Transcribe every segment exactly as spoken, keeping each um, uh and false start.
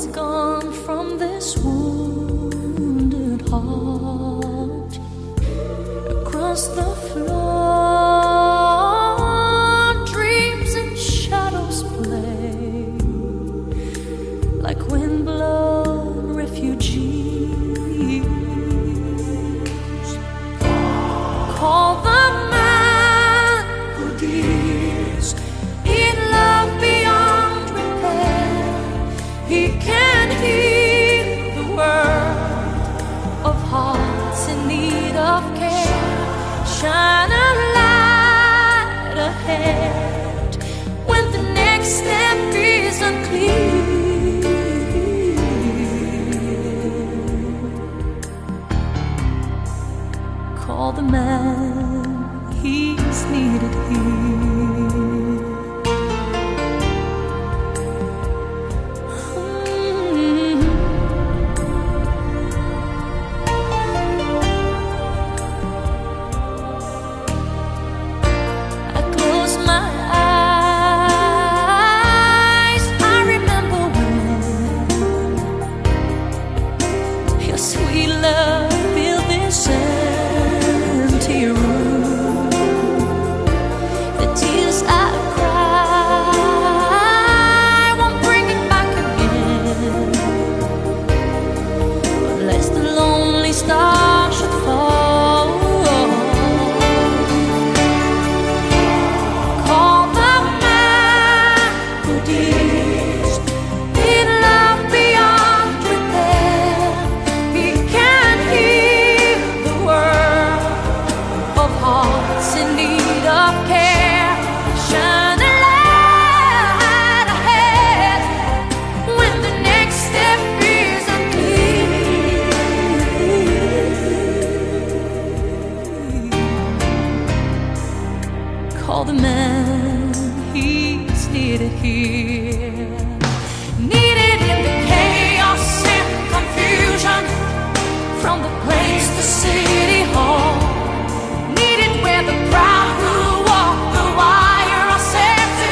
gone from this wounded heart. Across the floor, dreams and shadows play like wind-blown refugees. Call the man who deals in love beyond repair. He can heal the world of hearts in need of care. Shine a light ahead when the next step is unclear. Call the man, he's needed here. Sweet love, fill this empty room. The tears I cry won't bring it back again, unless the lonely star should fall. Call the man who deals in love beyond repair. Hearts in need of care. Shine a light ahead when the next step is unclear. Call the man, he's needed here. Needed in the chaos and confusion, from the place to city hall. Where the proud who walk the wire are set to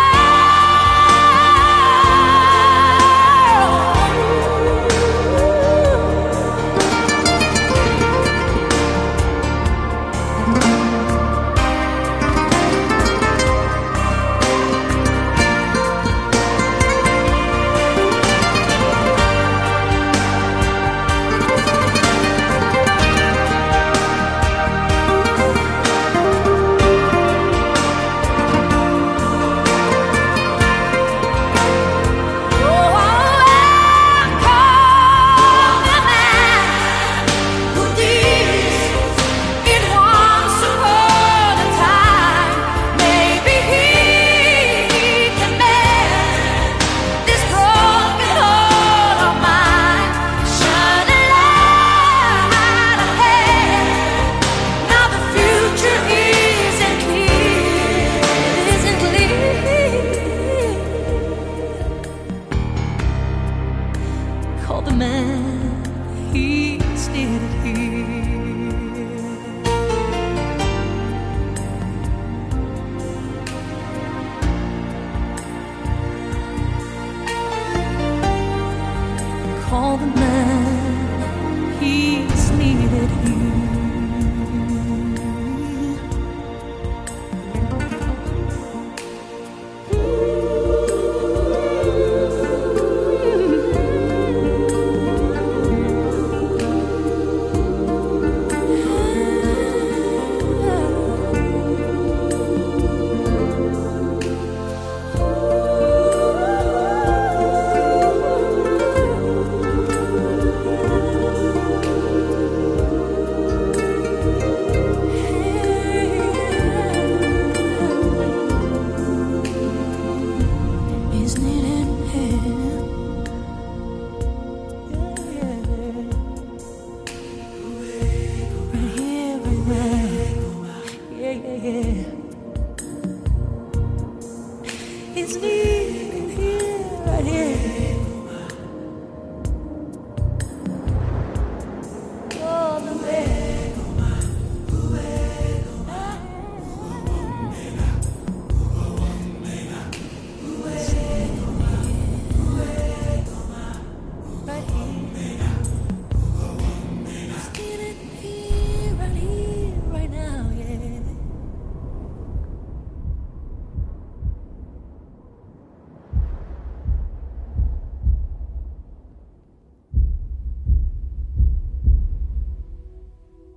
call the man, he's needed here. Call the man, he's needed here. It's needed here, right here.